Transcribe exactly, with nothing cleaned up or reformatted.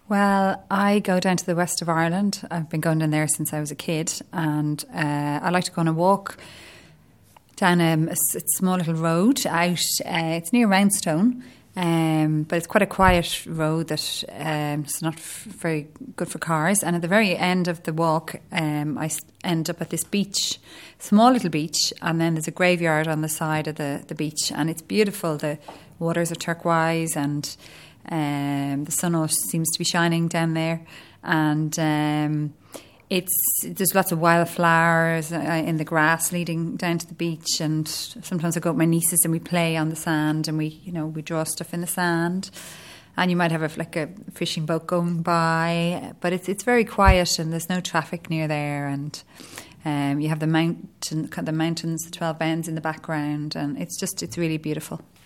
Well, I go down to the west of Ireland. I've been going down there since I was a kid, and uh, I like to go on a walk down a, a s- a small little road out. Uh, it's near Roundstone, um, but it's quite a quiet road that um, it's not f- very good for cars. And at the very end of the walk, um, I s- end up at this beach, small little beach, and then there's a graveyard on the side of the, the beach, and it's beautiful. The waters are turquoise, and Um, the sun always seems to be shining down there, and um, it's there's lots of wildflowers uh, in the grass leading down to the beach. And sometimes I go with my nieces and we play on the sand, and we you know we draw stuff in the sand. And you might have a, like a fishing boat going by, but it's it's very quiet and there's no traffic near there. And um, you have the mountain, the mountains, the twelve Bends in the background, and it's just it's really beautiful.